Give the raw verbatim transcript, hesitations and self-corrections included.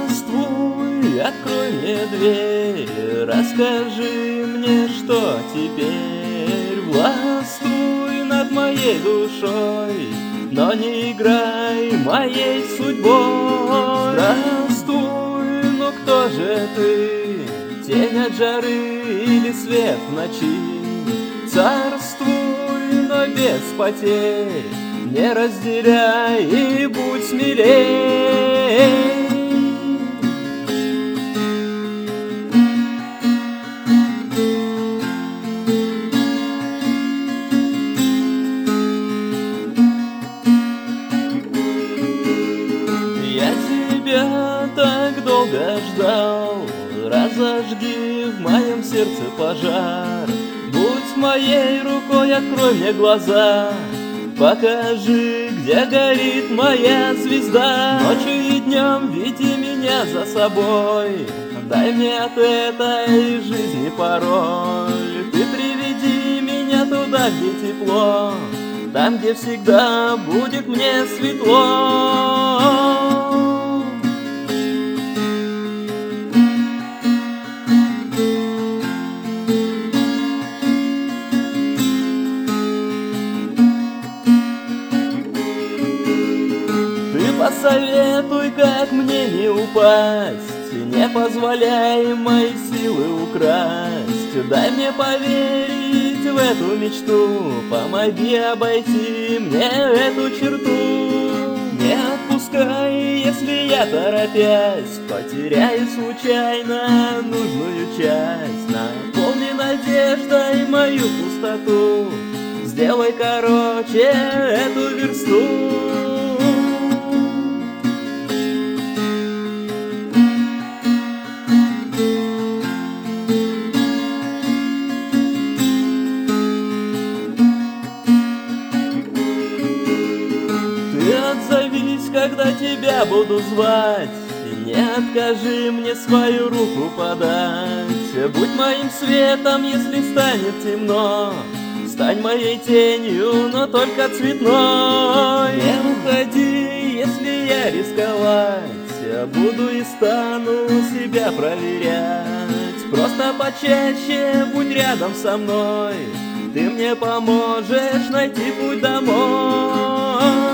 Здравствуй, открой мне дверь, расскажи мне, что теперь. Властвуй над моей душой, но не играй моей судьбой. Здравствуй, но кто же ты? Тень от жары или свет в ночи? Царствуй, но без потерь, не разделяй и будь смелей. Я тебя так долго ждал, разожги в моем сердце пожар. Будь моей рукой, открой мне глаза, покажи, где горит моя звезда. Ночью и днем веди меня за собой, дай мне от этой жизни пароль. Ты приведи меня туда, где тепло, там, где всегда будет мне светло. Посоветуй, как мне не упасть, не позволяй мои силы украсть. Дай мне поверить в эту мечту, помоги обойти мне эту черту. Не отпускай, если я, торопясь, потеряю случайно нужную часть. Наполни надеждой мою пустоту, сделай короче эту версту. Отзовись, когда тебя буду звать, не откажи мне свою руку подать. Будь моим светом, если станет темно, стань моей тенью, но только цветной. Не уходи, если я рисковать буду и стану себя проверять. Просто почаще будь рядом со мной, ты мне поможешь найти путь домой.